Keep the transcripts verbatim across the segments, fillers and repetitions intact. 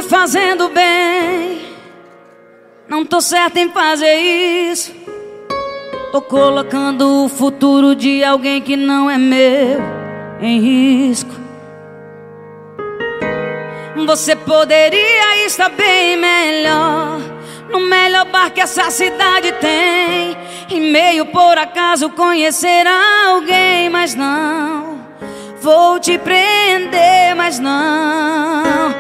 fazendo bem, não tô certa em fazer isso. Tô colocando o futuro de alguém que não é meu em risco. Você poderia estar bem melhor, no melhor bar que essa cidade tem, e meio por acaso conhecer alguém. Mas não, vou te prender, mas não.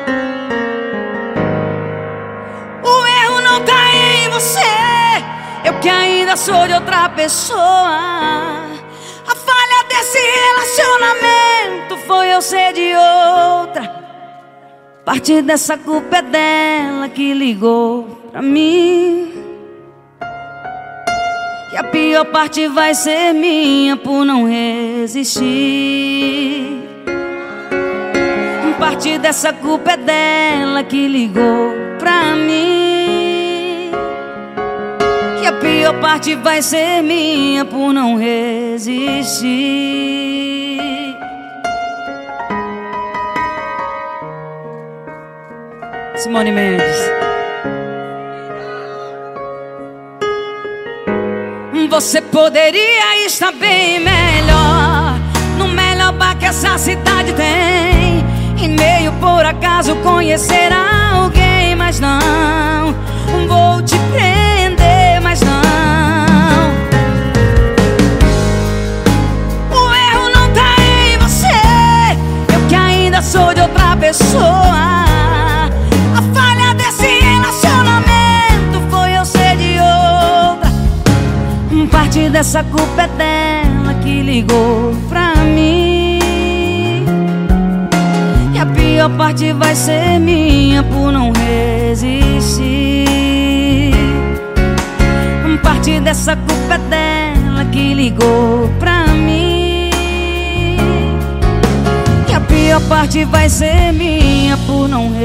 O erro não tá em você, eu que ainda sou de outra pessoa. A falha desse relacionamento foi eu ser de outra. Parte dessa culpa é dela que ligou pra mim, e a pior parte vai ser minha por não resistir. Parte dessa culpa é dela que ligou pra mim, e a pior parte vai ser minha por não resistir. Simone Mendes. Você poderia estar bem melhor, no melhor bar que essa cidade tem, e meio por acaso conhecer alguém. Mas não, vou te prender, mas não. O erro não tá em você, eu que ainda sou de outra pessoa. A falha desse relacionamento foi eu ser de outra. Parte dessa culpa é dela que ligou pra mim, e a pior parte vai ser minha por não resistir. Parte dessa culpa é dela que ligou pra mim, e a pior parte vai ser minha por não resistir.